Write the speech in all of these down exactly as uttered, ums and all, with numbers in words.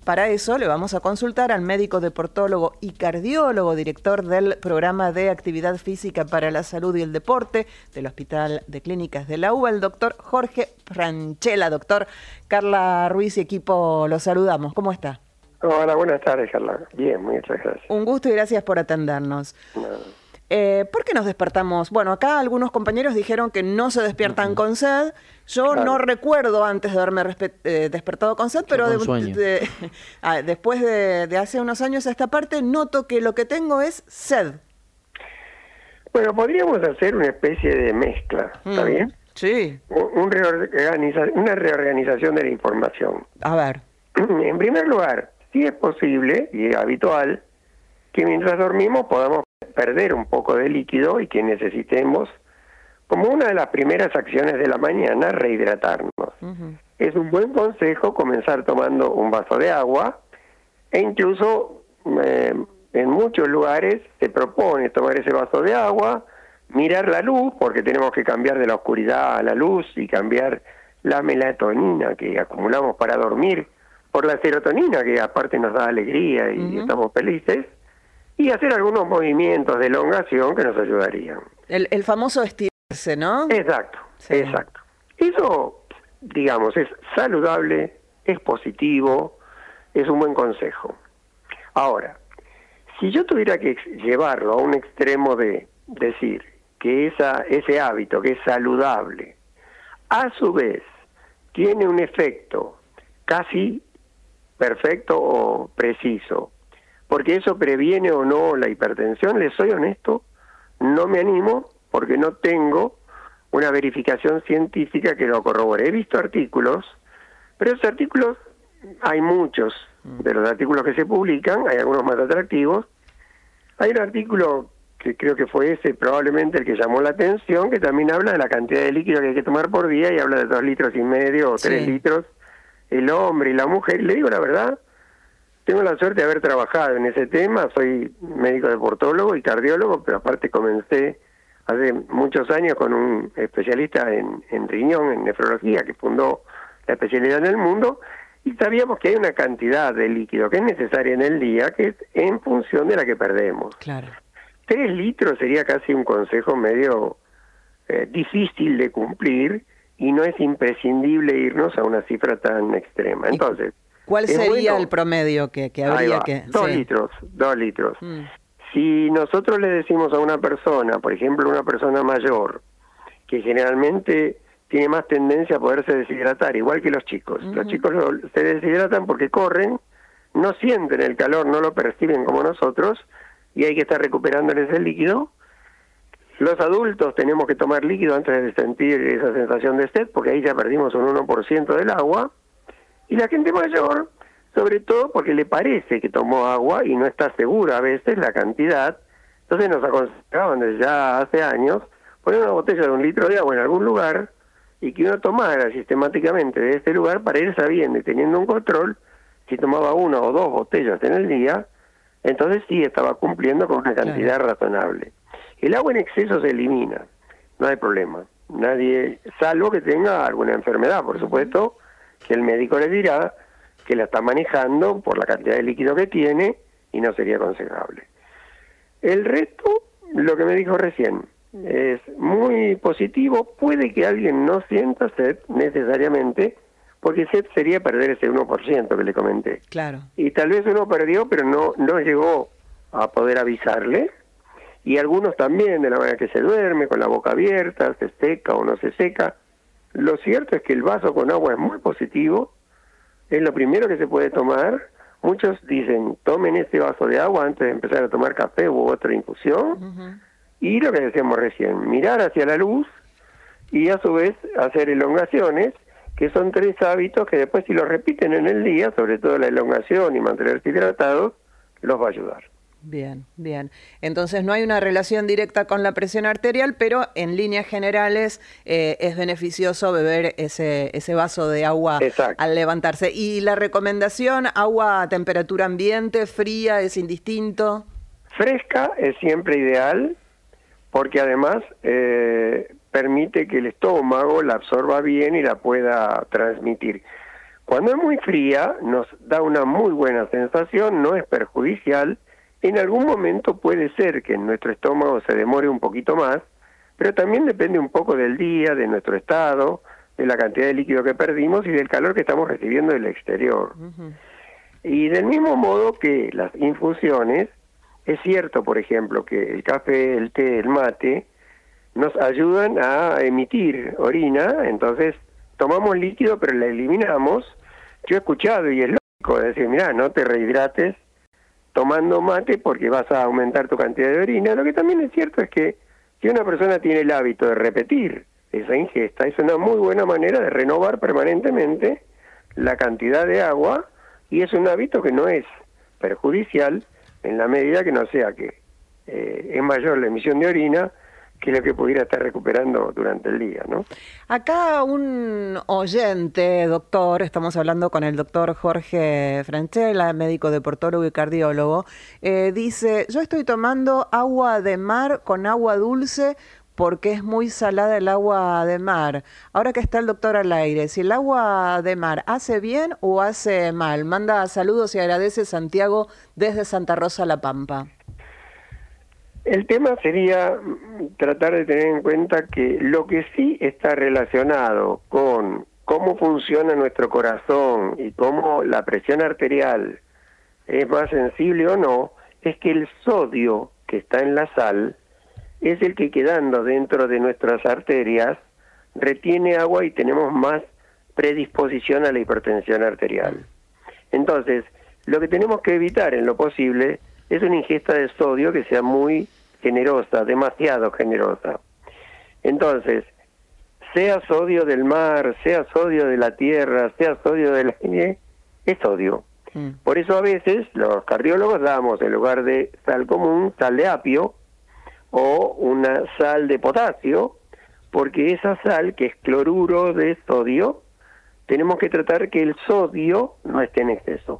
Para eso le vamos a consultar al médico deportólogo y cardiólogo, director del programa de actividad física para la salud y el deporte del Hospital de Clínicas de la U B A, el doctor Jorge Franchella. Doctor, Carla Ruiz y equipo, los saludamos. ¿Cómo está? Hola, buenas tardes, Carla. Bien, muchas gracias. Un gusto y gracias por atendernos. No. Eh, ¿Por qué nos despertamos? Bueno, acá algunos compañeros dijeron que no se despiertan uh-huh. con sed. Yo claro. no recuerdo antes de haberme eh, despertado con sed, pero con de, de, de, ah, después de, de hace unos años a esta parte noto que lo que tengo es sed. Bueno, podríamos hacer una especie de mezcla, ¿está mm. bien? Sí. Un reorganiza una reorganización de la información. A ver. En primer lugar, sí es posible y es habitual que mientras dormimos podamos perder un poco de líquido y que necesitemos, como una de las primeras acciones de la mañana, rehidratarnos. Uh-huh. Es un buen consejo comenzar tomando un vaso de agua e incluso eh, en muchos lugares se propone tomar ese vaso de agua, mirar la luz, porque tenemos que cambiar de la oscuridad a la luz y cambiar la melatonina que acumulamos para dormir por la serotonina, que aparte nos da alegría y uh-huh. estamos felices, y hacer algunos movimientos de elongación que nos ayudarían. El, el famoso estirarse, ¿no? Exacto, sí. exacto. Eso, digamos, es saludable, es positivo, es un buen consejo. Ahora, si yo tuviera que llevarlo a un extremo de decir que esa, ese hábito que es saludable, a su vez, tiene un efecto casi perfecto o preciso, porque eso previene o no la hipertensión, les soy honesto, no me animo porque no tengo una verificación científica que lo corrobore. He visto artículos, pero esos artículos, hay muchos de los artículos que se publican, hay algunos más atractivos. Hay un artículo que creo que fue ese probablemente el que llamó la atención, que también habla de la cantidad de líquido que hay que tomar por día y habla de dos litros y medio o tres sí. litros el hombre y la mujer. Y le digo la verdad, tengo la suerte de haber trabajado en ese tema, soy médico deportólogo y cardiólogo, pero aparte comencé hace muchos años con un especialista en, en riñón, en nefrología, que fundó la especialidad en el mundo, y sabíamos que hay una cantidad de líquido que es necesaria en el día, que es en función de la que perdemos. Claro. Tres litros sería casi un consejo medio eh, difícil de cumplir, y no es imprescindible irnos a una cifra tan extrema. Entonces, ¿cuál sería bueno, el promedio que, que habría que...? Dos sí. litros, dos litros. Mm. Si nosotros le decimos a una persona, por ejemplo, una persona mayor, que generalmente tiene más tendencia a poderse deshidratar, igual que los chicos. Uh-huh. Los chicos lo, se deshidratan porque corren, no sienten el calor, no lo perciben como nosotros, y hay que estar recuperándoles el líquido. Los adultos tenemos que tomar líquido antes de sentir esa sensación de sed, porque ahí ya perdimos un uno por ciento del agua. Y la gente mayor, sobre todo porque le parece que tomó agua y no está segura a veces la cantidad, entonces nos aconsejaban desde ya hace años poner una botella de un litro de agua en algún lugar y que uno tomara sistemáticamente de ese lugar para ir sabiendo y teniendo un control. Si tomaba una o dos botellas en el día, entonces sí estaba cumpliendo con una cantidad claro. razonable. El agua en exceso se elimina, no hay problema. Nadie, salvo que tenga alguna enfermedad, por supuesto, que el médico le dirá que la está manejando por la cantidad de líquido que tiene y no sería aconsejable. El resto, lo que me dijo recién, es muy positivo. Puede que alguien no sienta sed necesariamente, porque sed sería perder ese uno por ciento que le comenté. Claro. Y tal vez uno perdió, pero no, no llegó a poder avisarle. Y algunos también, de la manera que se duerme, con la boca abierta, se seca o no se seca. Lo cierto es que el vaso con agua es muy positivo, es lo primero que se puede tomar. Muchos dicen, tomen este vaso de agua antes de empezar a tomar café u otra infusión. Uh-huh. Y lo que decíamos recién, mirar hacia la luz y a su vez hacer elongaciones, que son tres hábitos que después si los repiten en el día, sobre todo la elongación y mantenerse hidratados, los va a ayudar. Bien, bien. Entonces no hay una relación directa con la presión arterial, pero en líneas generales eh, es beneficioso beber ese, ese vaso de agua Exacto. al levantarse. ¿Y la recomendación, agua a temperatura ambiente, fría, es indistinto? Fresca es siempre ideal, porque además eh, permite que el estómago la absorba bien y la pueda transmitir. Cuando es muy fría, nos da una muy buena sensación, no es perjudicial. En algún momento puede ser que en nuestro estómago se demore un poquito más, pero también depende un poco del día, de nuestro estado, de la cantidad de líquido que perdimos y del calor que estamos recibiendo del exterior. Uh-huh. Y del mismo modo que las infusiones, es cierto, por ejemplo, que el café, el té, el mate, nos ayudan a emitir orina, entonces tomamos líquido pero la eliminamos. Yo he escuchado, y es lógico, decir, mirá, no te rehidrates tomando mate porque vas a aumentar tu cantidad de orina. Lo que también es cierto es que si una persona tiene el hábito de repetir esa ingesta, es una muy buena manera de renovar permanentemente la cantidad de agua, y es un hábito que no es perjudicial en la medida que no sea que eh, es mayor la emisión de orina que lo que pudiera estar recuperando durante el día, ¿no? Acá un oyente, doctor, estamos hablando con el doctor Jorge Franchella, médico deportólogo y cardiólogo, eh, dice, yo estoy tomando agua de mar con agua dulce porque es muy salada el agua de mar. Ahora que está el doctor al aire, si el agua de mar hace bien o hace mal. Manda saludos y agradece Santiago desde Santa Rosa, La Pampa. El tema sería tratar de tener en cuenta que lo que sí está relacionado con cómo funciona nuestro corazón y cómo la presión arterial es más sensible o no, es que el sodio que está en la sal es el que, quedando dentro de nuestras arterias, retiene agua y tenemos más predisposición a la hipertensión arterial. Entonces, lo que tenemos que evitar en lo posible es una ingesta de sodio que sea muy generosa, demasiado generosa. Entonces, sea sodio del mar, sea sodio de la tierra, sea sodio del aire, es sodio. Mm. Por eso a veces los cardiólogos damos, en lugar de sal común, sal de apio o una sal de potasio, porque esa sal, que es cloruro de sodio, tenemos que tratar que el sodio no esté en exceso.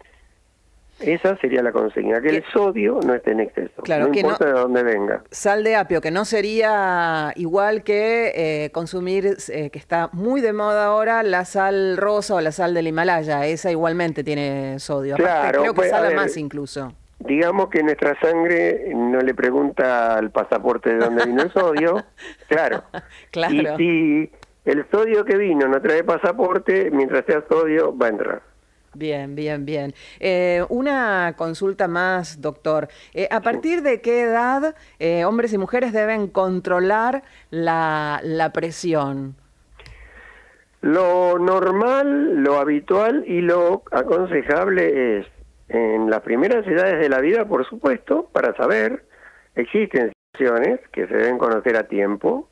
Esa sería la consigna, que el sodio no esté en exceso, claro, no que importa no, de dónde venga. Sal de apio, que no sería igual que eh, consumir, eh, que está muy de moda ahora, la sal rosa o la sal del Himalaya. Esa igualmente tiene sodio. Claro, Aparte, creo que pues, sale ver, más incluso. Digamos que nuestra sangre no le pregunta al pasaporte de dónde vino el sodio. Claro. Claro. Y si el sodio que vino no trae pasaporte, mientras sea sodio, va a entrar. Bien, bien, bien. Eh, una consulta más, doctor. Eh, ¿A partir de qué edad eh, hombres y mujeres deben controlar la, la presión? Lo normal, lo habitual y lo aconsejable es en las primeras edades de la vida, por supuesto, para saber, existen situaciones que se deben conocer a tiempo,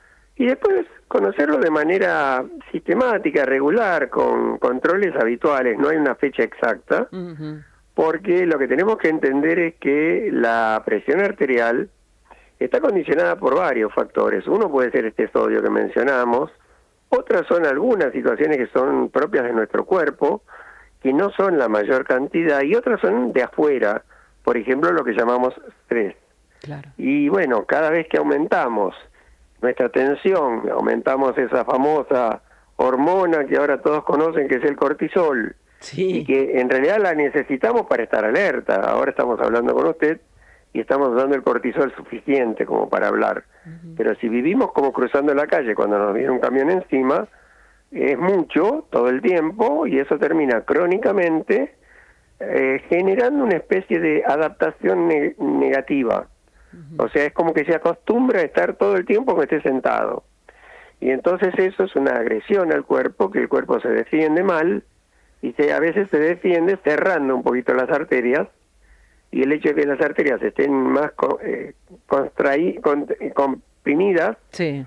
y después conocerlo de manera sistemática, regular, con controles habituales. No hay una fecha exacta, uh-huh. porque lo que tenemos que entender es que la presión arterial está condicionada por varios factores. Uno puede ser este sodio que mencionamos, otras son algunas situaciones que son propias de nuestro cuerpo, que no son la mayor cantidad, y otras son de afuera, por ejemplo, lo que llamamos estrés. Claro. Y bueno, cada vez que aumentamos nuestra tensión, aumentamos esa famosa hormona que ahora todos conocen, que es el cortisol, sí. y que en realidad la necesitamos para estar alerta. Ahora estamos hablando con usted y estamos dando el cortisol suficiente como para hablar. Uh-huh. Pero si vivimos como cruzando la calle cuando nos viene un camión encima, es mucho, todo el tiempo, y eso termina crónicamente eh, generando una especie de adaptación ne- negativa. Uh-huh. O sea, es como que se acostumbra a estar todo el tiempo que esté sentado. Y entonces eso es una agresión al cuerpo, que el cuerpo se defiende mal, y se, a veces se defiende cerrando un poquito las arterias, y el hecho de que las arterias estén más co- eh, contraí, con, eh, comprimidas, sí.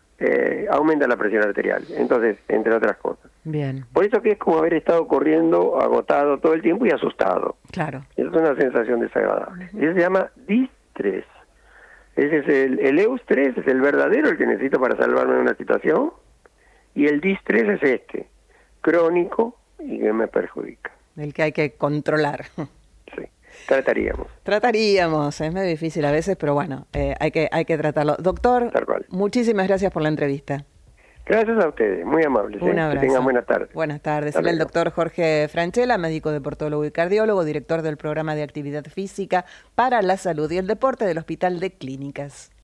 eh, aumenta la presión arterial. Entonces, entre otras cosas. Bien. Por eso que es como haber estado corriendo agotado todo el tiempo y asustado. Claro. Es una sensación desagradable. Uh-huh. Eso se llama distrés. Ese es el, el eustrés, es el verdadero, el que necesito para salvarme de una situación, y el distrés es este, crónico y que me perjudica. El que hay que controlar. Sí, trataríamos. Trataríamos, es medio difícil a veces, pero bueno, eh, hay que hay que tratarlo. Doctor, Tal cual. Muchísimas gracias por la entrevista. Gracias a ustedes, muy amables. Un ¿eh? abrazo. Que tengan buenas tardes. Buenas tardes. Él es el doctor Jorge Franchella, médico deportólogo y cardiólogo, director del programa de actividad física para la salud y el deporte del Hospital de Clínicas.